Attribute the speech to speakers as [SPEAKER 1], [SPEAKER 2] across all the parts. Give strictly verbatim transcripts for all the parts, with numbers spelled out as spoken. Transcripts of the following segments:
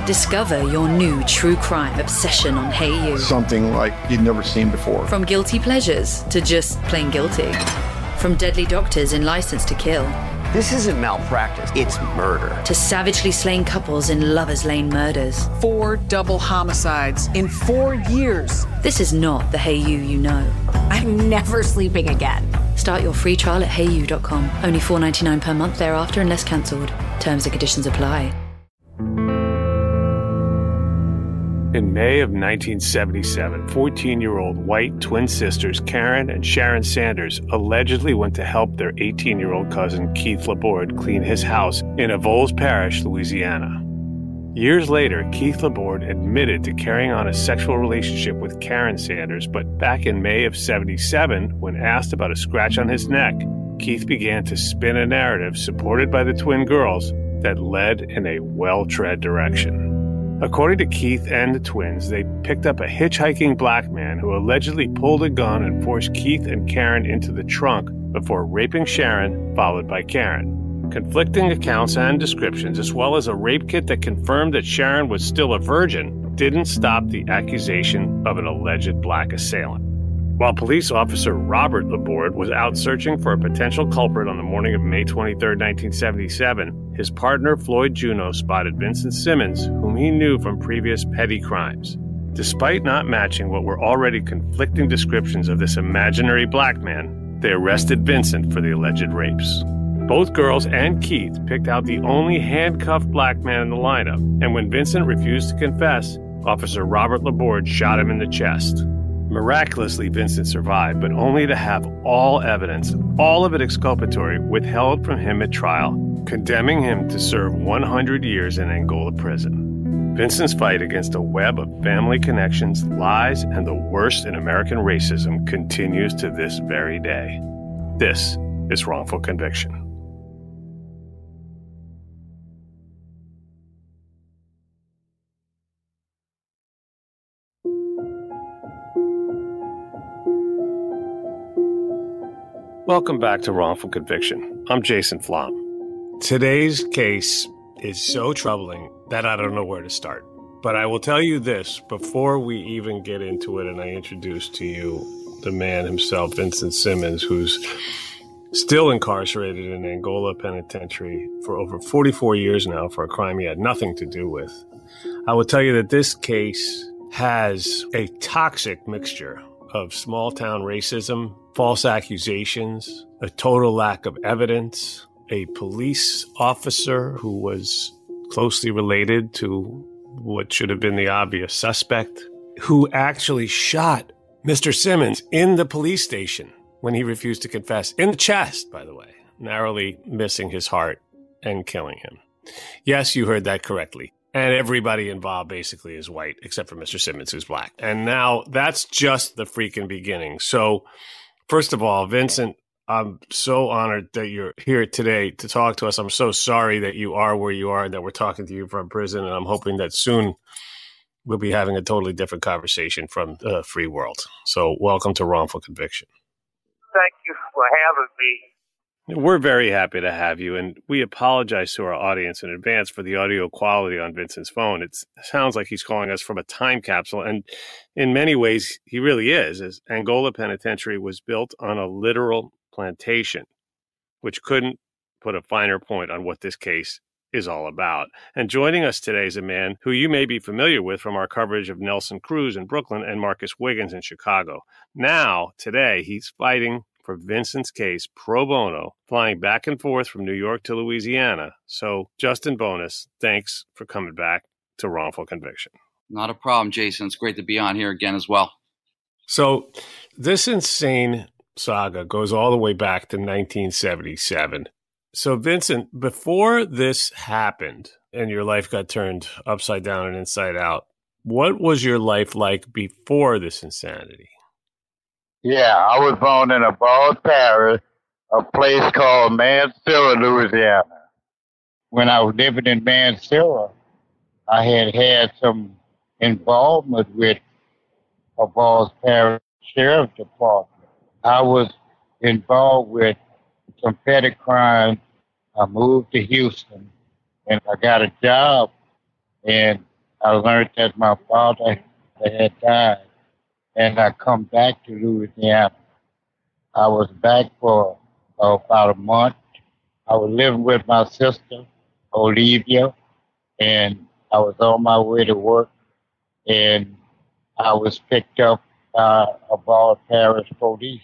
[SPEAKER 1] Discover your new true crime obsession on Hey You.
[SPEAKER 2] Something like you'd never seen before.
[SPEAKER 1] From guilty pleasures to just plain guilty. From deadly doctors in License to Kill.
[SPEAKER 3] This isn't malpractice, it's murder.
[SPEAKER 1] To savagely slain couples in Lover's Lane murders.
[SPEAKER 4] Four double homicides in four years.
[SPEAKER 1] This is not the Hey You you know.
[SPEAKER 5] I'm never sleeping again.
[SPEAKER 1] Start your free trial at hey you dot com. Only four dollars and ninety-nine cents per month thereafter unless cancelled. Terms and conditions apply.
[SPEAKER 6] In May of nineteen seventy-seven, fourteen-year-old white twin sisters Karen and Sharon Sanders allegedly went to help their eighteen-year-old cousin Keith Laborde clean his house in Avoyelles Parish, Louisiana. Years later, Keith Laborde admitted to carrying on a sexual relationship with Karen Sanders, but back in May of seventy-seven, when asked about a scratch on his neck, Keith began to spin a narrative supported by the twin girls that led in a well-tread direction. According to Keith and the twins, they picked up a hitchhiking black man who allegedly pulled a gun and forced Keith and Karen into the trunk before raping Sharon, followed by Karen. Conflicting accounts and descriptions, as well as a rape kit that confirmed that Sharon was still a virgin, didn't stop the accusation of an alleged black assailant. While police officer Robert Laborde was out searching for a potential culprit on the morning of May twenty-third, nineteen seventy-seven, his partner Floyd Juneau spotted Vincent Simmons, whom he knew from previous petty crimes. Despite not matching what were already conflicting descriptions of this imaginary black man, they arrested Vincent for the alleged rapes. Both girls and Keith picked out the only handcuffed black man in the lineup, and when Vincent refused to confess, Officer Robert Laborde shot him in the chest. Miraculously, Vincent survived, but only to have all evidence, all of it exculpatory, withheld from him at trial, condemning him to serve one hundred years in Angola prison. Vincent's fight against a web of family connections, lies, and the worst in American racism continues to this very day. This is Wrongful Conviction. Welcome back to Wrongful Conviction. I'm Jason Flom. Today's case is so troubling that I don't know where to start. But I will tell you this before we even get into it and I introduce to you the man himself, Vincent Simmons, who's still incarcerated in Angola Penitentiary for over forty-four years now for a crime he had nothing to do with. I will tell you that this case has a toxic mixture of small-town racism, false accusations, a total lack of evidence, a police officer who was closely related to what should have been the obvious suspect, who actually shot Mister Simmons in the police station when he refused to confess, in the chest, by the way, narrowly missing his heart and killing him. Yes, you heard that correctly. And everybody involved basically is white, except for Mister Simmons, who's black. And now that's just the freaking beginning. So, first of all, Vincent, I'm so honored that you're here today to talk to us. I'm so sorry that you are where you are and that we're talking to you from prison. And I'm hoping that soon we'll be having a totally different conversation from the free world. So welcome to Wrongful Conviction.
[SPEAKER 7] Thank you for having me.
[SPEAKER 6] We're very happy to have you, and we apologize to our audience in advance for the audio quality on Vincent's phone. It's, it sounds like he's calling us from a time capsule, and in many ways, he really is, as Angola Penitentiary was built on a literal plantation, which couldn't put a finer point on what this case is all about. And joining us today is a man who you may be familiar with from our coverage of Nelson Cruz in Brooklyn and Marcus Wiggins in Chicago. Now, today, he's fighting for Vincent's case pro bono, flying back and forth from New York to Louisiana. So, Justin Bonus, thanks for coming back to Wrongful Conviction.
[SPEAKER 8] Not a problem, Jason. It's great to be on here again as well.
[SPEAKER 6] So, this insane saga goes all the way back to nineteen seventy-seven. So, Vincent, before this happened and your life got turned upside down and inside out, what was your life like before this insanity?
[SPEAKER 7] Yeah, I was born in Avoyelles Parish, a place called Mansilla, Louisiana. When I was living in Mansilla, I had had some involvement with Avoyelles Parish Sheriff's Department. I was involved with some petty crimes. I moved to Houston, and I got a job in I learned that my father had died, and I come back to Louisiana. I was back for uh, about a month. I was living with my sister, Olivia, and I was on my way to work, and I was picked up by Avoyelles Parish Police.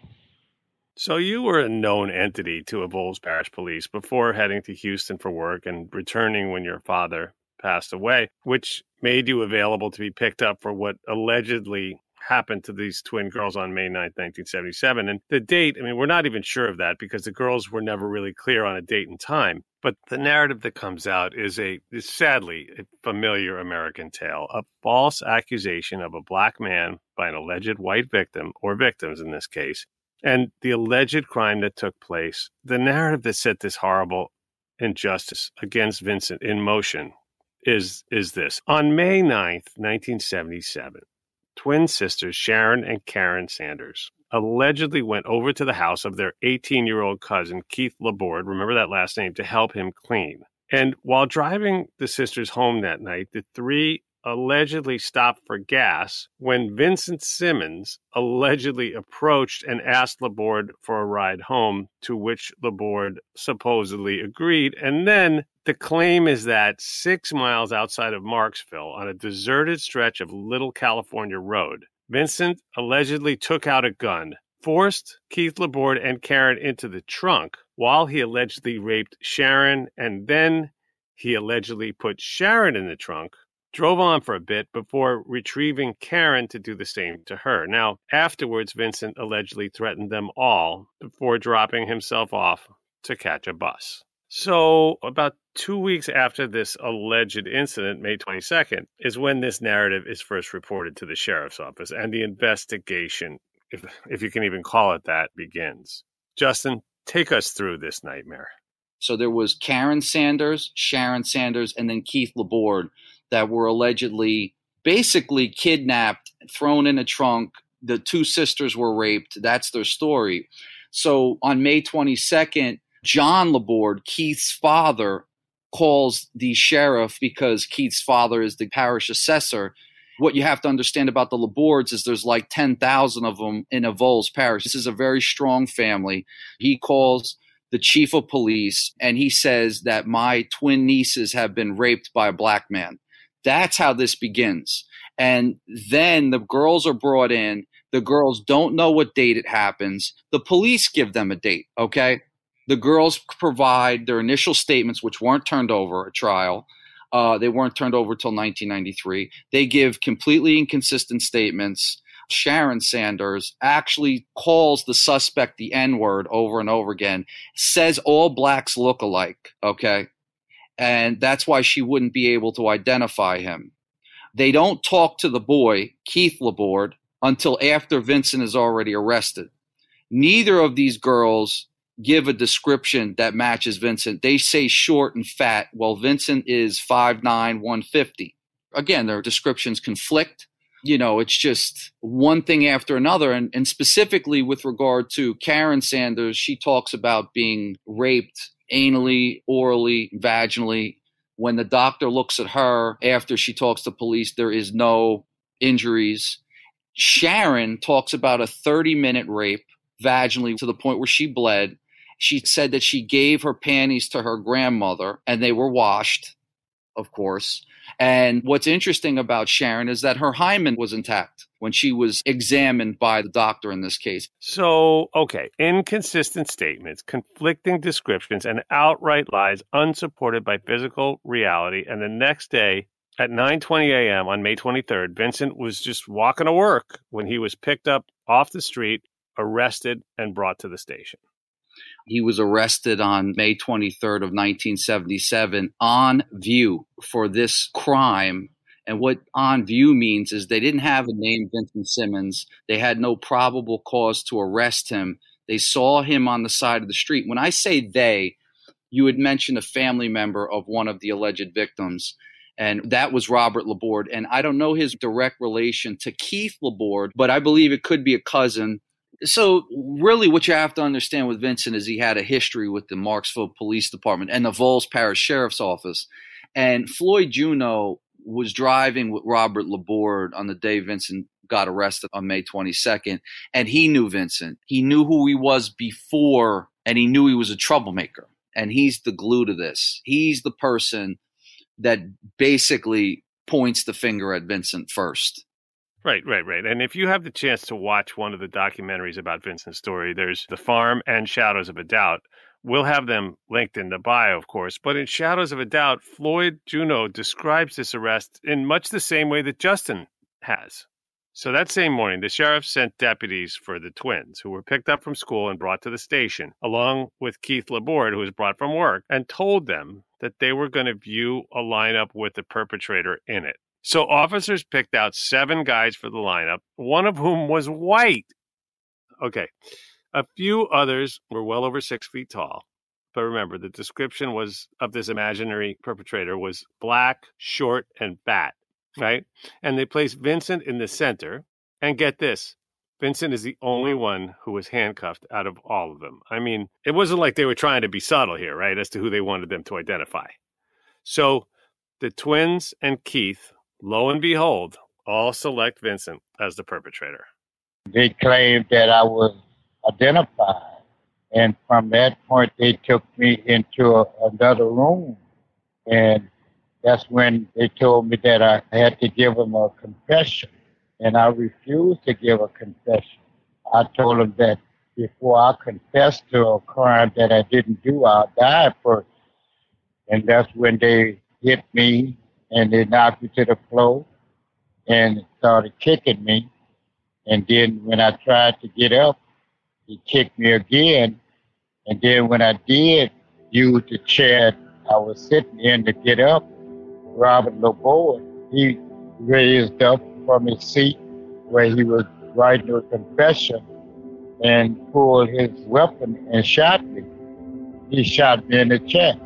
[SPEAKER 6] So you were a known entity to Avoyelles Parish Police before heading to Houston for work and returning when your father passed away, which made you available to be picked up for what allegedly happened to these twin girls on May ninth, nineteen seventy-seven. And the date, I mean, we're not even sure of that because the girls were never really clear on a date and time. But the narrative that comes out is a, is sadly, a familiar American tale, a false accusation of a black man by an alleged white victim, or victims in this case, and the alleged crime that took place. The narrative that set this horrible injustice against Vincent in motion is, is this. On May ninth, nineteen seventy-seven, twin sisters Sharon and Karen Sanders allegedly went over to the house of their eighteen-year-old cousin, Keith Laborde, remember that last name, to help him clean. And while driving the sisters home that night, the three allegedly stopped for gas when Vincent Simmons allegedly approached and asked Laborde for a ride home, to which Laborde supposedly agreed. And then the claim is that six miles outside of Marksville, on a deserted stretch of Little California Road, Vincent allegedly took out a gun, forced Keith Laborde and Karen into the trunk while he allegedly raped Sharon, and then he allegedly put Sharon in the trunk, drove on for a bit before retrieving Karen to do the same to her. Now, afterwards, Vincent allegedly threatened them all before dropping himself off to catch a bus. So about two weeks after this alleged incident, May twenty-second, is when this narrative is first reported to the sheriff's office and the investigation, if, if you can even call it that, begins. Justin, take us through this nightmare.
[SPEAKER 8] So there was Karen Sanders, Sharon Sanders, and then Keith Laborde that were allegedly basically kidnapped, thrown in a trunk. The two sisters were raped. That's their story. So on May twenty-second, John Laborde, Keith's father, calls the sheriff because Keith's father is the parish assessor. What you have to understand about the Labordes is there's like ten thousand of them in Avoyelles Parish. This is a very strong family. He calls the chief of police and he says that my twin nieces have been raped by a black man. That's how this begins. And then the girls are brought in. The girls don't know what date it happens. The police give them a date, okay? The girls provide their initial statements, which weren't turned over at trial. Uh, they weren't turned over till nineteen ninety-three. They give completely inconsistent statements. Sharon Sanders actually calls the suspect the N-word over and over again, says all blacks look alike, okay? And that's why she wouldn't be able to identify him. They don't talk to the boy, Keith Laborde, until after Vincent is already arrested. Neither of these girls give a description that matches Vincent. They say short and fat, while Vincent is five nine, one fifty. Again, their descriptions conflict. You know, it's just one thing after another. And, and specifically with regard to Karen Sanders, she talks about being raped anally, orally, vaginally. When the doctor looks at her after she talks to police, there is no injuries. Sharon talks about a thirty-minute rape vaginally to the point where she bled. She said that she gave her panties to her grandmother and they were washed, of course. And what's interesting about Sharon is that her hymen was intact when she was examined by the doctor in this case.
[SPEAKER 6] So, okay, inconsistent statements, conflicting descriptions, and outright lies unsupported by physical reality. And the next day at nine twenty a.m. on May twenty-third, Vincent was just walking to work when he was picked up off the street, arrested, and brought to the station.
[SPEAKER 8] He was arrested on May twenty-third of nineteen seventy-seven on view for this crime. And what on view means is they didn't have a name, Vincent Simmons. They had no probable cause to arrest him. They saw him on the side of the street. When I say they, you had mentioned a family member of one of the alleged victims, and that was Robert Laborde. And I don't know his direct relation to Keith Laborde, but I believe it could be a cousin. So really what you have to understand with Vincent is he had a history with the Marksville Police Department and the Avoyelles Parish Sheriff's Office. And Floyd Juneau was driving with Robert Laborde on the day Vincent got arrested on May twenty-second, and he knew Vincent. He knew who he was before, and he knew he was a troublemaker. And he's the glue to this. He's the person that basically points the finger at Vincent first.
[SPEAKER 6] Right, right, right. And if you have the chance to watch one of the documentaries about Vincent's story, there's The Farm and Shadows of a Doubt. We'll have them linked in the bio, of course. But in Shadows of a Doubt, Floyd Juneau describes this arrest in much the same way that Justin has. So that same morning, the sheriff sent deputies for the twins, who were picked up from school and brought to the station, along with Keith Laborde, who was brought from work, and told them that they were going to view a lineup with the perpetrator in it. So officers picked out seven guys for the lineup, one of whom was white. Okay. A few others were well over six feet tall. But remember, the description was of this imaginary perpetrator was black, short, and fat, right? And they placed Vincent in the center. And get this, Vincent is the only one who was handcuffed out of all of them. I mean, it wasn't like they were trying to be subtle here, right, as to who they wanted them to identify. So the twins and Keith, lo and behold, all select Vincent as the perpetrator.
[SPEAKER 7] They claimed that I was identified. And from that point, they took me into a, another room. And that's when they told me that I had to give them a confession. And I refused to give a confession. I told them that before I confessed to a crime that I didn't do, I'll die first. And that's when they hit me and they knocked me to the floor and started kicking me. And then when I tried to get up, he kicked me again. And then when I did use the chair I was sitting in to get up, Robert Laborde, he raised up from his seat where he was writing a confession and pulled his weapon and shot me. He shot me in the chest.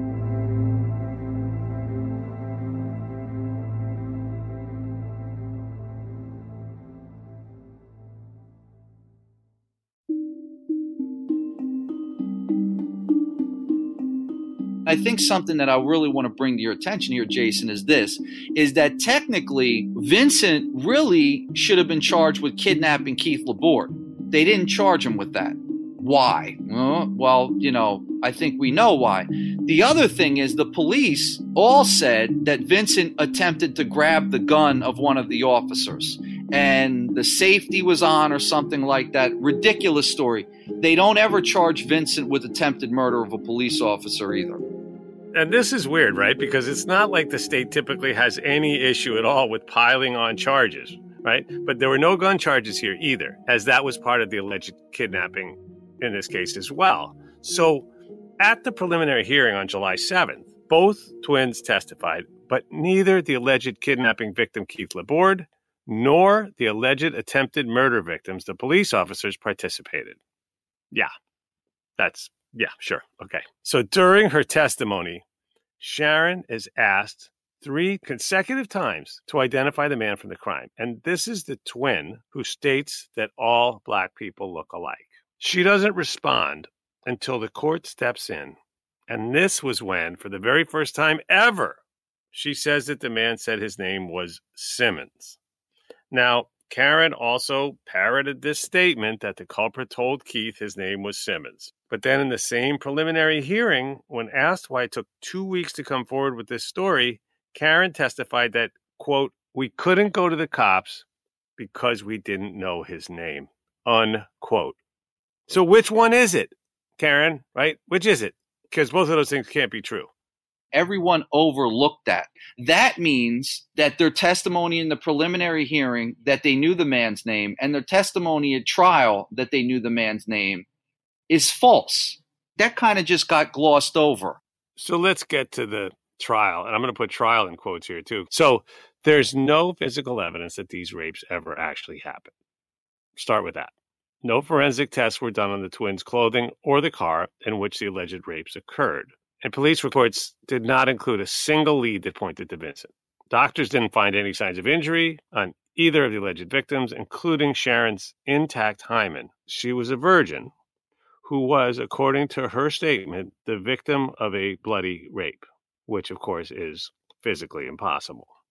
[SPEAKER 8] I think something that I really want to bring to your attention here, Jason, is this, is that technically Vincent really should have been charged with kidnapping Keith Laborde. They didn't charge him with that. Why? Uh, well, you know, I think we know why. The other thing is the police all said that Vincent attempted to grab the gun of one of the officers and the safety was on or something like that. Ridiculous story. They don't ever charge Vincent with attempted murder of a police officer either.
[SPEAKER 6] And this is weird, right? Because it's not like the state typically has any issue at all with piling on charges, right? But there were no gun charges here either, as that was part of the alleged kidnapping in this case as well. So at the preliminary hearing on July seventh, both twins testified, but neither the alleged kidnapping victim Keith Laborde nor the alleged attempted murder victims, the police officers, participated. Yeah, that's Yeah, sure. Okay. So during her testimony, Sharon is asked three consecutive times to identify the man from the crime. And this is the twin who states that all black people look alike. She doesn't respond until the court steps in. And this was when, for the very first time ever, she says that the man said his name was Simmons. Now, Karen also parroted this statement that the culprit told Keith his name was Simmons. But then in the same preliminary hearing, when asked why it took two weeks to come forward with this story, Karen testified that, quote, we couldn't go to the cops because we didn't know his name, unquote. So which one is it, Karen, right? Which is it? Because both of those things can't be true.
[SPEAKER 8] Everyone overlooked that. That means that their testimony in the preliminary hearing that they knew the man's name and their testimony at trial that they knew the man's name is false. That kind of just got glossed over.
[SPEAKER 6] So let's get to the trial. And I'm going to put trial in quotes here too. So there's no physical evidence that these rapes ever actually happened. Start with that. No forensic tests were done on the twins' clothing or the car in which the alleged rapes occurred. And police reports did not include a single lead that pointed to Vincent. Doctors didn't find any signs of injury on either of the alleged victims, including Sharon's intact hymen. She was a virgin who was, according to her statement, the victim of a bloody rape, which, of course, is physically impossible.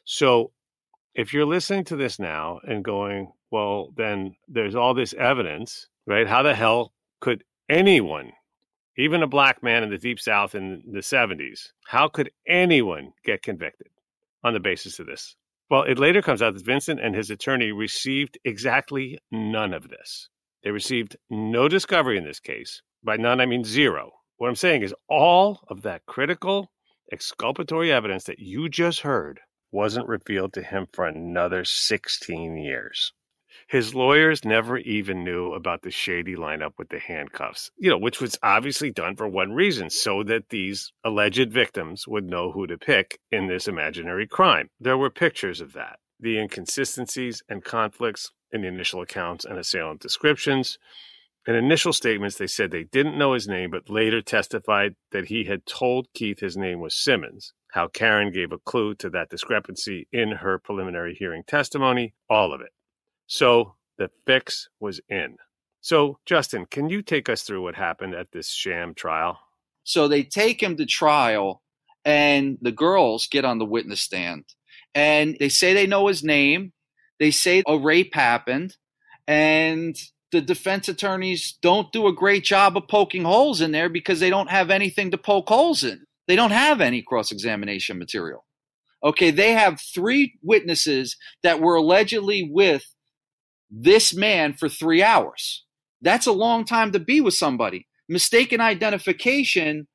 [SPEAKER 6] So if you're listening to this now and going, well, then there's all this evidence, right? How the hell could anyone, even a black man in the Deep South in the seventies, how could anyone get convicted on the basis of this? Well, it later comes out that Vincent and his attorney received exactly none of this. They received no discovery in this case. By none, I mean zero. What I'm saying is all of that critical exculpatory evidence that you just heard wasn't revealed to him for another sixteen years. His lawyers never even knew about the shady lineup with the handcuffs, you know, which was obviously done for one reason, so that these alleged victims would know who to pick in this imaginary crime. There were pictures of that, the inconsistencies and conflicts in the initial accounts and assailant descriptions. In initial statements, they said they didn't know his name, but later testified that he had told Keith his name was Simmons, how Karen gave a clue to that discrepancy in her preliminary hearing testimony, all of it. So the fix was in. So, Justin, can you take us through what happened at this sham trial?
[SPEAKER 8] So they take him to trial, and the girls get on the witness stand, and they say they know his name. They say a rape happened, and the defense attorneys don't do a great job of poking holes in there because they don't have anything to poke holes in. They don't have any cross-examination material. Okay, they have three witnesses that were allegedly with this man for three hours. That's a long time to be with somebody. Mistaken identification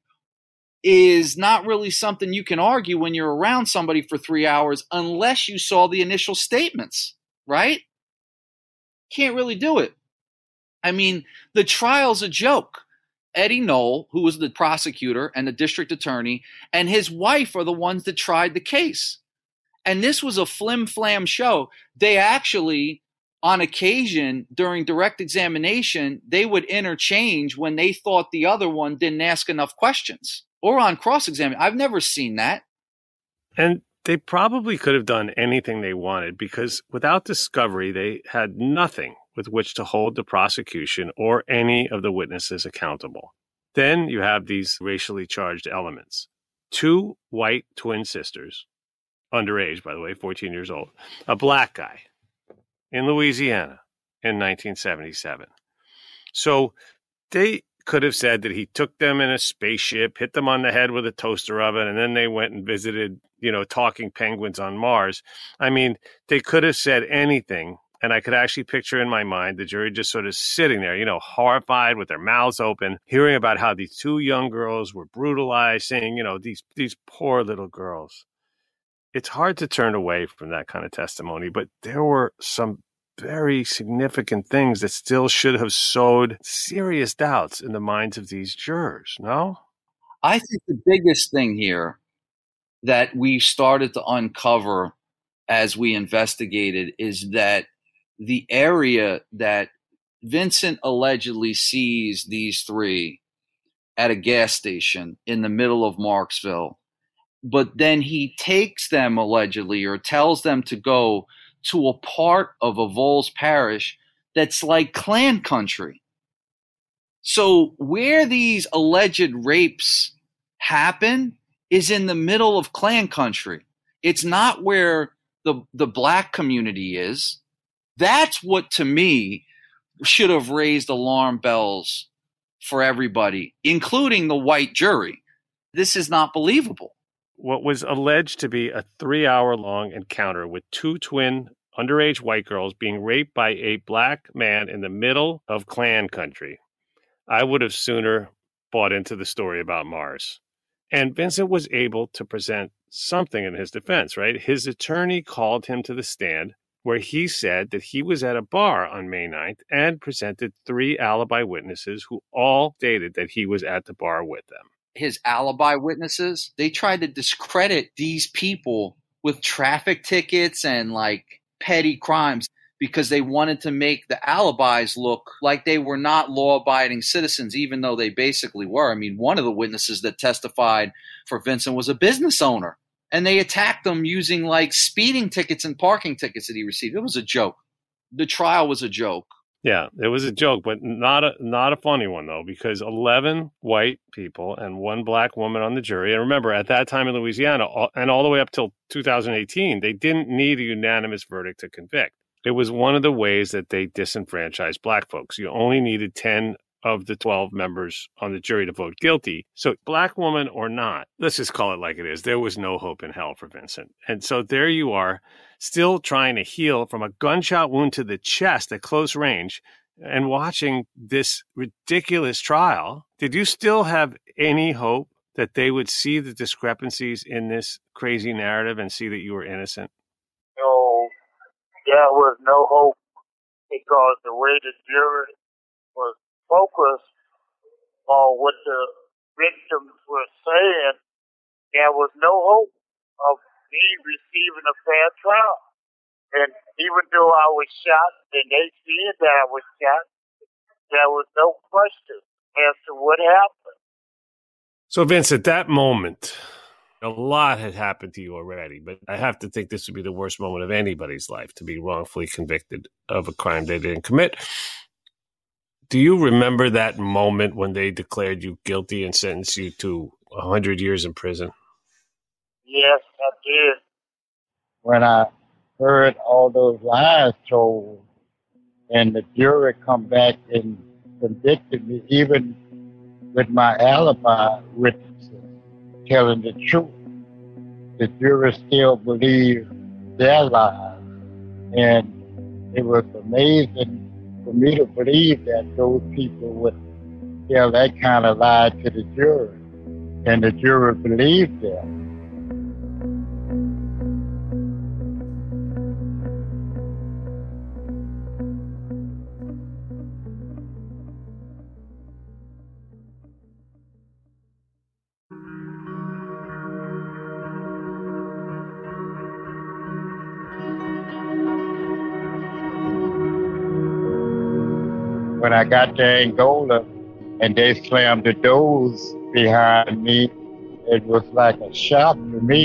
[SPEAKER 8] is not really something you can argue when you're around somebody for three hours unless you saw the initial statements, right? Can't really do it. I mean, the trial's a joke. Eddie Knoll, who was the prosecutor and the district attorney, and his wife are the ones that tried the case. And this was a flim-flam show. They actually, on occasion, during direct examination, they would interchange when they thought the other one didn't ask enough questions. Or on cross-examination. I've never seen that.
[SPEAKER 6] And they probably could have done anything they wanted because without discovery, they had nothing with which to hold the prosecution or any of the witnesses accountable. Then you have these racially charged elements. Two white twin sisters, underage, by the way, fourteen years old, a black guy in Louisiana in nineteen seventy-seven. So they could have said that he took them in a spaceship, hit them on the head with a toaster oven, and then they went and visited, you know, talking penguins on Mars. I mean, they could have said anything. And I could actually picture in my mind the jury just sort of sitting there, you know, horrified with their mouths open, hearing about how these two young girls were brutalized, saying, you know, these these poor little girls. It's hard to turn away from that kind of testimony, but there were some very significant things that still should have sowed serious doubts in the minds of these jurors, no?
[SPEAKER 8] I think the biggest thing here that we started to uncover as we investigated is that the area that Vincent allegedly sees these three at a gas station in the middle of Marksville, but then he takes them allegedly or tells them to go to a part of Avoyelles Parish that's like Klan country. So where these alleged rapes happen is in the middle of Klan country. It's not where the, the black community is. That's what, to me, should have raised alarm bells for everybody, including the white jury. This is not believable.
[SPEAKER 6] What was alleged to be a three-hour-long encounter with two twin underage white girls being raped by a black man in the middle of Klan country. I would have sooner bought into the story about Mars. And Vincent was able to present something in his defense, right? His attorney called him to the stand where he said that he was at a bar on May ninth and presented three alibi witnesses who all stated that he was at the bar with them.
[SPEAKER 8] His alibi witnesses, they tried to discredit these people with traffic tickets and like petty crimes because they wanted to make the alibis look like they were not law-abiding citizens, even though they basically were. I mean, one of the witnesses that testified for Vincent was a business owner, and they attacked him using like speeding tickets and parking tickets that he received. It was a joke. The trial was a joke.
[SPEAKER 6] Yeah, it was a joke, but not a not a funny one, though, because eleven white people and one black woman on the jury. And remember, at that time in Louisiana, and all the way up till two thousand eighteen, they didn't need a unanimous verdict to convict. It was one of the ways that they disenfranchised black folks. You only needed ten of the twelve members on the jury to vote guilty. So black woman or not, let's just call it like it is. There was no hope in hell for Vincent. And so there you are, still trying to heal from a gunshot wound to the chest at close range and watching this ridiculous trial. Did you still have any hope that they would see the discrepancies in this crazy narrative and see that you were innocent?
[SPEAKER 7] No, there was no hope because the way the jury was focused on what the victims were saying, there was no hope of me receiving a fair trial. And even though I was shot and they said that I was shot, there was no question as to what happened.
[SPEAKER 6] So, Vince, at that moment, a lot had happened to you already, but I have to think this would be the worst moment of anybody's life, to be wrongfully convicted of a crime they didn't commit. Do you remember that moment when they declared you guilty and sentenced you to one hundred years in prison?
[SPEAKER 7] Yes, I did. When I heard all those lies told and the jury come back and convicted me, even with my alibi witnesses telling the truth, the jury still believed their lies. And it was amazing for me to believe that those people would tell that kind of lie to the jury, and the jury believed them. When I got to Angola and they slammed the doors behind me, it was like a shock to me.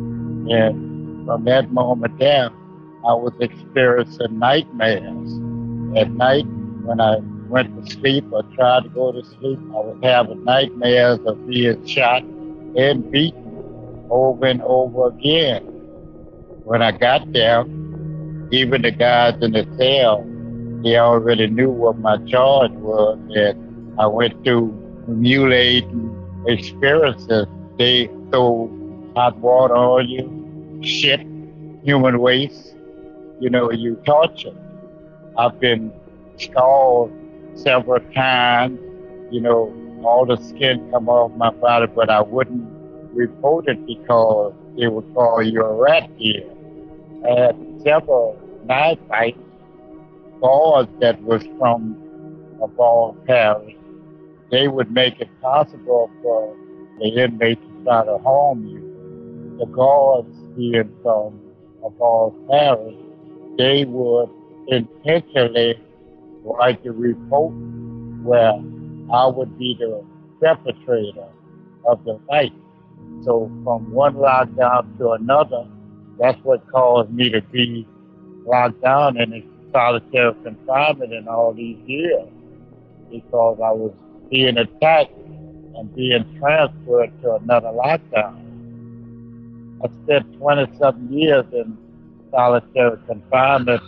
[SPEAKER 7] And from that moment there, I was experiencing nightmares. At night, when I went to sleep or tried to go to sleep, I was having nightmares of being shot and beaten over and over again. When I got there, even the guys in the cell, they already knew what my charge was, and I went through mutilating experiences. They throw hot water on you, shit, human waste. You know, you torture. I've been scalded several times. You know, all the skin come off my body, but I wouldn't report it because they would call you a rat here. I had several knife fights. Guards that was from above Paris, they would make it possible for the inmate to try to harm you. The guards being from above Paris, they would intentionally write the report where I would be the perpetrator of the fight. So from one lockdown to another, that's what caused me to be locked down in solitary confinement in all these years, because I was being attacked and being transferred to another lockdown. I spent twenty-seven years in solitary confinement,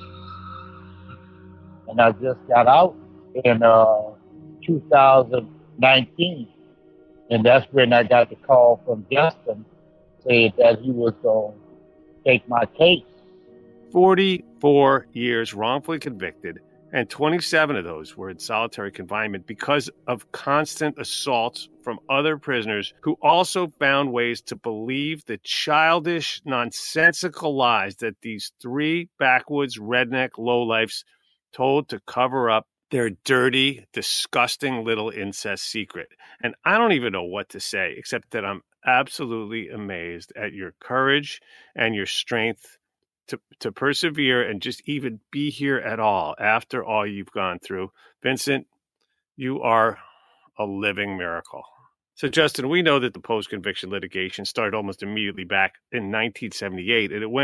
[SPEAKER 7] and I just got out in uh, two thousand nineteen, and that's when I got the call from Justin saying that he was going to take my case.
[SPEAKER 6] forty-four years wrongfully convicted, and twenty-seven of those were in solitary confinement because of constant assaults from other prisoners who also found ways to believe the childish, nonsensical lies that these three backwoods redneck lowlifes told to cover up their dirty, disgusting little incest secret. And I don't even know what to say, except that I'm absolutely amazed at your courage and your strength To, to persevere and just even be here at all after all you've gone through. Vincent, you are a living miracle. So, Justin, we know that the post-conviction litigation started almost immediately back in nineteen seventy-eight, and it went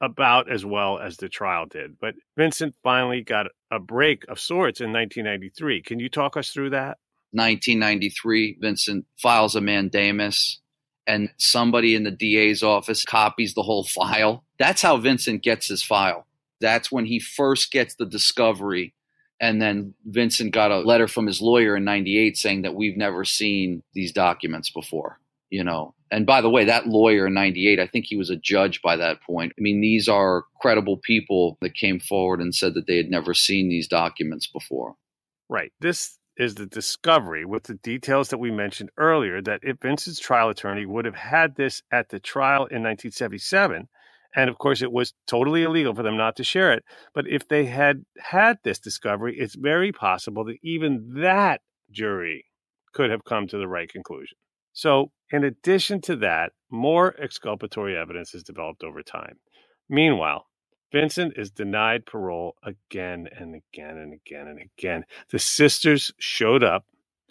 [SPEAKER 6] about as well as the trial did. But Vincent finally got a break of sorts in nineteen ninety-three. Can you talk us through that?
[SPEAKER 8] nineteen ninety-three, Vincent files a mandamus, and somebody in the D A's office copies the whole file. That's how Vincent gets his file. That's when he first gets the discovery. And then Vincent got a letter from his lawyer in ninety-eight saying that we've never seen these documents before, you know. And by the way, that lawyer in ninety-eight, I think he was a judge by that point. I mean, these are credible people that came forward and said that they had never seen these documents before.
[SPEAKER 6] Right. This is the discovery with the details that we mentioned earlier, that if Vincent's trial attorney would have had this at the trial in nineteen seventy-seven, and of course it was totally illegal for them not to share it, but if they had had this discovery, it's very possible that even that jury could have come to the right conclusion. So in addition to that, more exculpatory evidence is developed over time. Meanwhile, Vincent is denied parole again and again and again and again. The sisters showed up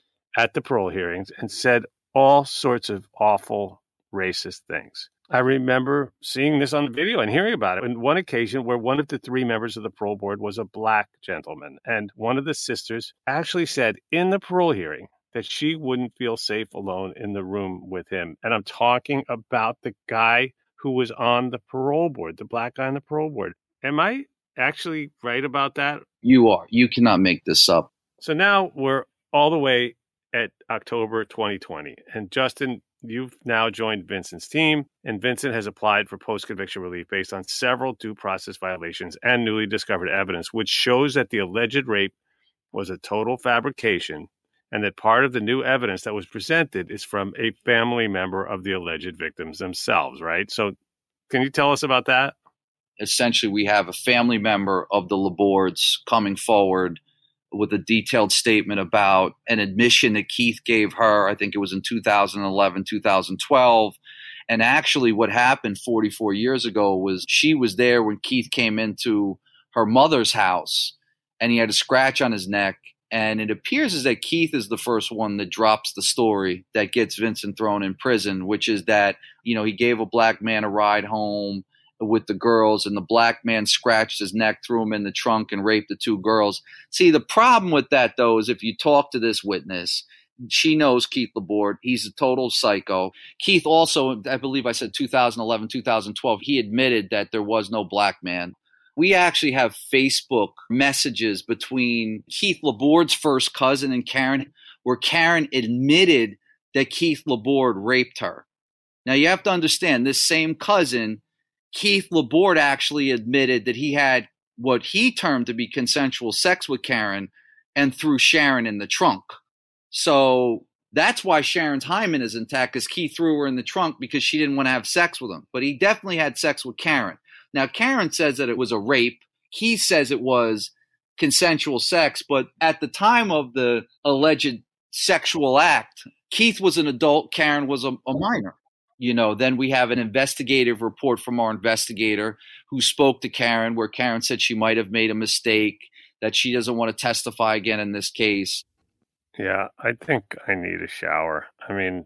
[SPEAKER 6] at the parole hearings and said all sorts of awful, racist things. I remember seeing this on video and hearing about it on one occasion where one of the three members of the parole board was a black gentleman. And one of the sisters actually said in the parole hearing that she wouldn't feel safe alone in the room with him. And I'm talking about the guy who was on the parole board, the black guy on the parole board. Am I actually right about that?
[SPEAKER 8] You are. You cannot make this up.
[SPEAKER 6] So now we're all the way at October twenty twenty. And Justin, you've now joined Vincent's team, and Vincent has applied for post-conviction relief based on several due process violations and newly discovered evidence, which shows that the alleged rape was a total fabrication and that part of the new evidence that was presented is from a family member of the alleged victims themselves, right? So can you tell us about that?
[SPEAKER 8] Essentially, we have a family member of the Labords coming forward with a detailed statement about an admission that Keith gave her. I think it was in two thousand eleven, two thousand twelve. And actually what happened forty-four years ago was she was there when Keith came into her mother's house and he had a scratch on his neck. And it appears as that Keith is the first one that drops the story that gets Vincent thrown in prison, which is that, you know, he gave a black man a ride home with the girls, and the black man scratched his neck, threw him in the trunk, and raped the two girls. See, the problem with that, though, is if you talk to this witness, she knows Keith Laborde. He's a total psycho. Keith also, I believe I said two thousand eleven, two thousand twelve, he admitted that there was no black man. We actually have Facebook messages between Keith Laborde's first cousin and Karen, where Karen admitted that Keith Laborde raped her. Now, you have to understand, this same cousin, Keith Laborde, actually admitted that he had what he termed to be consensual sex with Karen and threw Sharon in the trunk. So that's why Sharon's hymen is intact, because Keith threw her in the trunk because she didn't want to have sex with him. But he definitely had sex with Karen. Now, Karen says that it was a rape. He says it was consensual sex. But at the time of the alleged sexual act, Keith was an adult. Karen was a, a minor. You know, then we have an investigative report from our investigator who spoke to Karen, where Karen said she might have made a mistake, that she doesn't want to testify again in this case.
[SPEAKER 6] Yeah, I think I need a shower. I mean,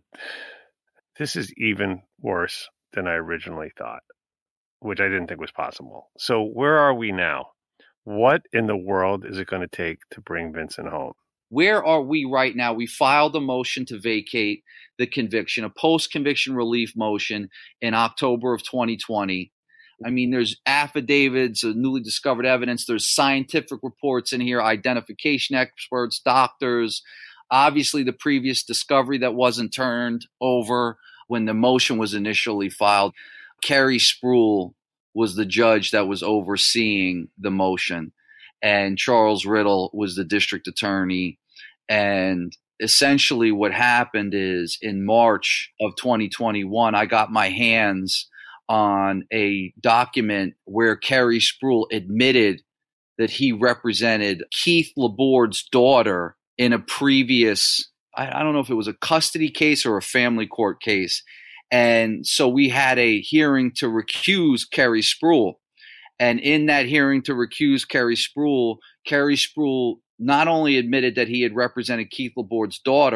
[SPEAKER 6] this is even worse than I originally thought, which I didn't think was possible. So where are we now? What in the world is it going to take to bring Vincent home?
[SPEAKER 8] Where are we right now? We filed a motion to vacate the conviction, a post-conviction relief motion in October of twenty twenty. I mean, there's affidavits, uh, newly discovered evidence. There's scientific reports in here, identification experts, doctors. Obviously, the previous discovery that wasn't turned over when the motion was initially filed. Kerry Spruill was the judge that was overseeing the motion, and Charles Riddle was the district attorney. And essentially what happened is in March of twenty twenty-one, I got my hands on a document where Kerry Spruill admitted that he represented Keith Laborde's daughter in a previous, I, I don't know if it was a custody case or a family court case. And so we had a hearing to recuse Kerry Spruill. And in that hearing to recuse Kerry Spruill, Kerry Spruill not only admitted that he had represented Keith Laborde's daughter,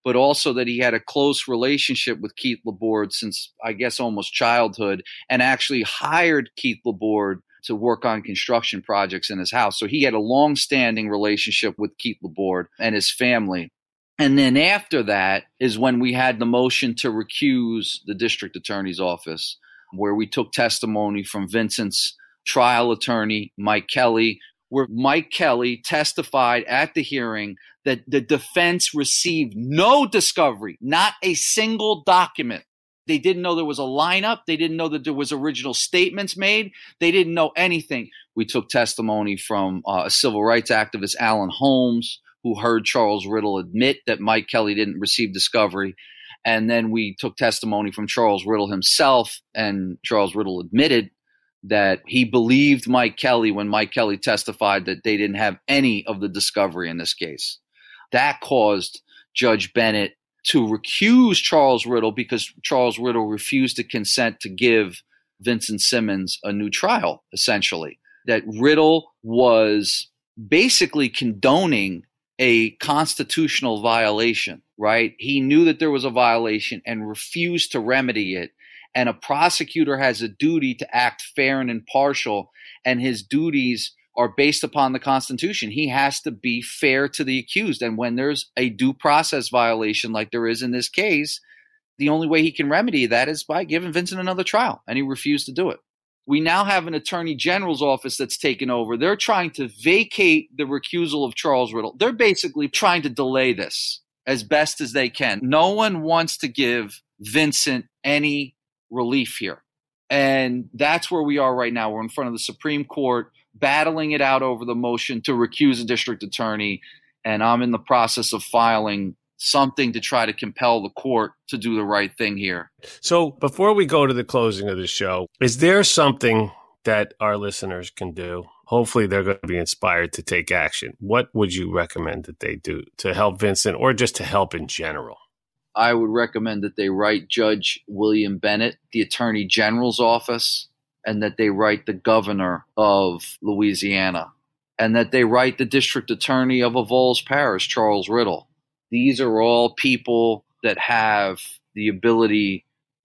[SPEAKER 8] but also that he had a close relationship with Keith Laborde since, I guess, almost childhood, and actually hired Keith Laborde to work on construction projects in his house. So he had a long-standing relationship with Keith Laborde and his family. And then after that is when we had the motion to recuse the district attorney's office, where we took testimony from Vincent's trial attorney, Mike Kelly, where Mike Kelly testified at the hearing that the defense received no discovery, not a single document. They didn't know there was a lineup. They didn't know that there was original statements made. They didn't know anything. We took testimony from uh, a civil rights activist, Alan Holmes, who heard Charles Riddle admit that Mike Kelly didn't receive discovery. And then we took testimony from Charles Riddle himself, and Charles Riddle admitted that he believed Mike Kelly when Mike Kelly testified that they didn't have any of the discovery in this case. That caused Judge Bennett to recuse Charles Riddle because Charles Riddle refused to consent to give Vincent Simmons a new trial, essentially. That Riddle was basically condoning a constitutional violation, right? He knew that there was a violation and refused to remedy it. And a prosecutor has a duty to act fair and impartial, and his duties are based upon the Constitution. He has to be fair to the accused. And when there's a due process violation like there is in this case, the only way he can remedy that is by giving Vincent another trial, and he refused to do it. We now have an attorney general's office that's taken over. They're trying to vacate the recusal of Charles Riddle. They're basically trying to delay this as best as they can. No one wants to give Vincent any relief here. And that's where we are right now. We're in front of the Supreme Court, battling it out over the motion to recuse a district attorney. And I'm in the process of filing something to try to compel the court to do the right thing here.
[SPEAKER 6] So before we go to the closing of the show, is there something that our listeners can do? Hopefully they're going to be inspired to take action. What would you recommend that they do to help Vincent, or just to help in general?
[SPEAKER 8] I would recommend that they write Judge William Bennett, the Attorney General's office, and that they write the governor of Louisiana, and that they write the district attorney of Avoyelles Parish, Charles Riddle. These are all people that have the ability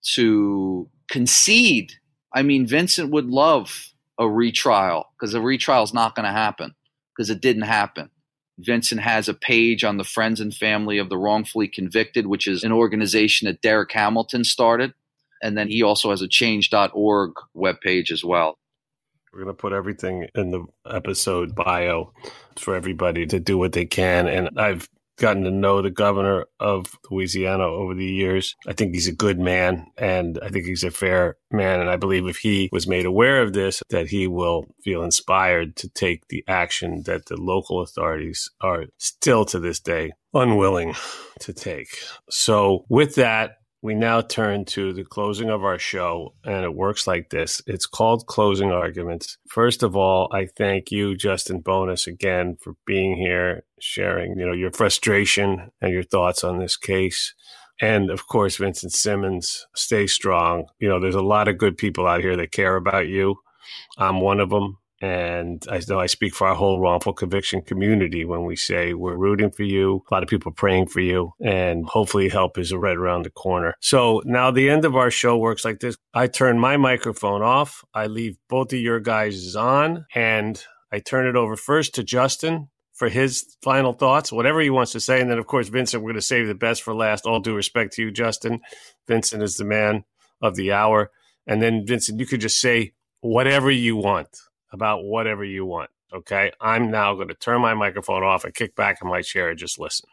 [SPEAKER 8] to concede. I mean, Vincent would love a retrial, because a retrial is not going to happen, because it didn't happen. Vincent has a page on the Friends and Family of the Wrongfully Convicted, which is an organization that Derek Hamilton started. And then he also has a change dot org webpage as well.
[SPEAKER 6] We're going to put everything in the episode bio for everybody to do what they can. And I've gotten to know the governor of Louisiana over the years. I think he's a good man, and I think he's a fair man. And I believe if he was made aware of this, that he will feel inspired to take the action that the local authorities are still to this day unwilling to take. So with that, we now turn to the closing of our show, and it works like this. It's called Closing Arguments. First of all, I thank you, Justin Bonas, again for being here, sharing, you know, your frustration and your thoughts on this case. And of course, Vincent Simmons, stay strong. You know, there's a lot of good people out here that care about you. I'm one of them. And I know I speak for our whole wrongful conviction community when we say we're rooting for you. A lot of people praying for you, and hopefully help is right around the corner. So now the end of our show works like this. I turn my microphone off. I leave both of your guys on, and I turn it over first to Justin for his final thoughts, whatever he wants to say. And then, of course, Vincent, we're going to save the best for last. All due respect to you, Justin. Vincent is the man of the hour. And then, Vincent, you could just say whatever you want. About whatever you want, okay? I'm now going to turn my microphone off and kick back in my chair and just listen.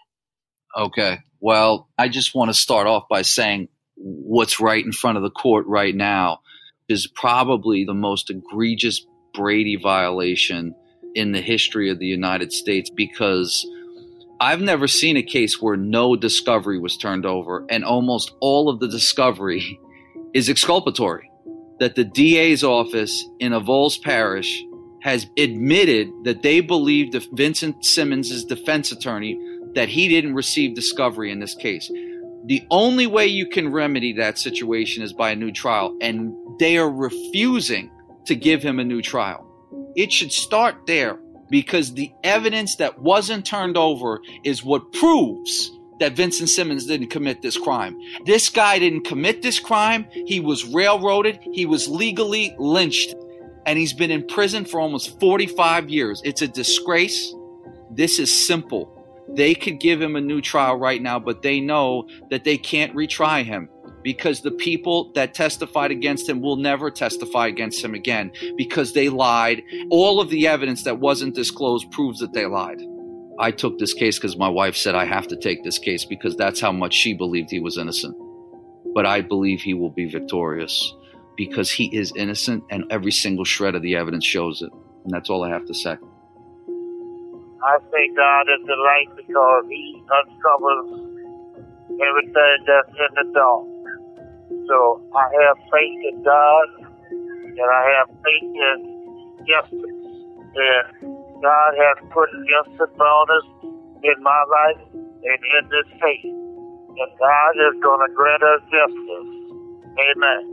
[SPEAKER 8] Okay. Well, I just want to start off by saying what's right in front of the court right now is probably the most egregious Brady violation in the history of the United States, because I've never seen a case where no discovery was turned over, and almost all of the discovery is exculpatory. That the D A's office in Avoyelles Parish has admitted that they believed that Vincent Simmons' defense attorney, that he didn't receive discovery in this case. The only way you can remedy that situation is by a new trial, and they are refusing to give him a new trial. It should start there, because the evidence that wasn't turned over is what proves that Vincent Simmons didn't commit this crime. This guy didn't commit this crime. He was railroaded. He was legally lynched. And he's been in prison for almost forty-five years. It's a disgrace. This is simple. They could give him a new trial right now, but they know that they can't retry him because the people that testified against him will never testify against him again because they lied. All of the evidence that wasn't disclosed proves that they lied. I took this case because my wife said I have to take this case because that's how much she believed he was innocent. But I believe he will be victorious because he is innocent and every single shred of the evidence shows it. And that's all I have to say.
[SPEAKER 9] I say God is the light because he uncovers everything that's in the dark. So I have faith in God and I have faith in justice. And God has put justice bonus in my life and in this faith. And God is going to grant us justice. Amen.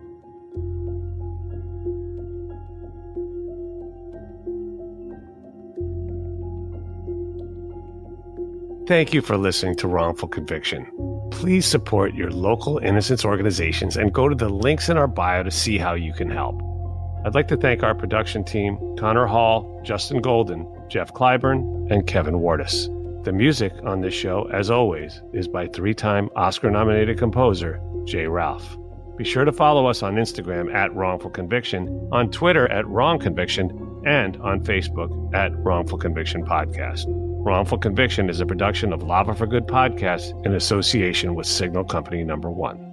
[SPEAKER 6] Thank you for listening to Wrongful Conviction. Please support your local innocence organizations and go to the links in our bio to see how you can help. I'd like to thank our production team, Connor Hall, Justin Golden, Jeff Clyburn, and Kevin Wardis. The music on this show, as always, is by three-time Oscar-nominated composer Jay Ralph. Be sure to follow us on Instagram at Wrongful Conviction, on Twitter at Wrong Conviction, and on Facebook at Wrongful Conviction Podcast. Wrongful Conviction is a production of Lava for Good Podcast in association with Signal Company Number One.